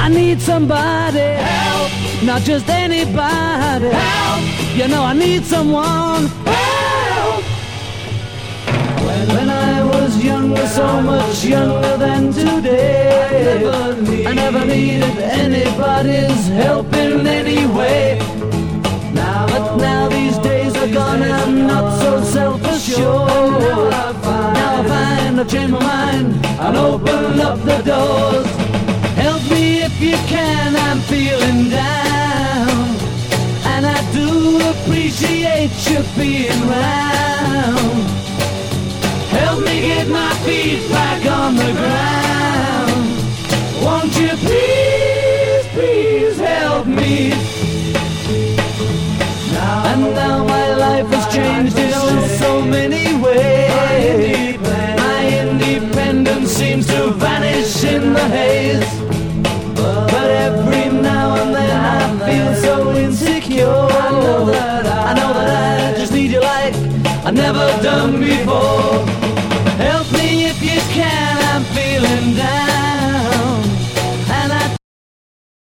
need somebody help, not just anybody help. You know I need someone help. When I was younger, so much younger than today, I never needed anybody's help in any way. But now these days are gone and I'm not so self-assured. Now I find I've changed my mind and open up the doors. Help me if you can, I'm feeling down, and I do appreciate you being round. Help me get my feet back on the ground. Won't you please, please help me? And now my life has changed in so many ways. My independence seems to vanish in the haze. But every now and then I feel so insecure. I know that I just need you like I've never done before. Help me if you can, I'm feeling down.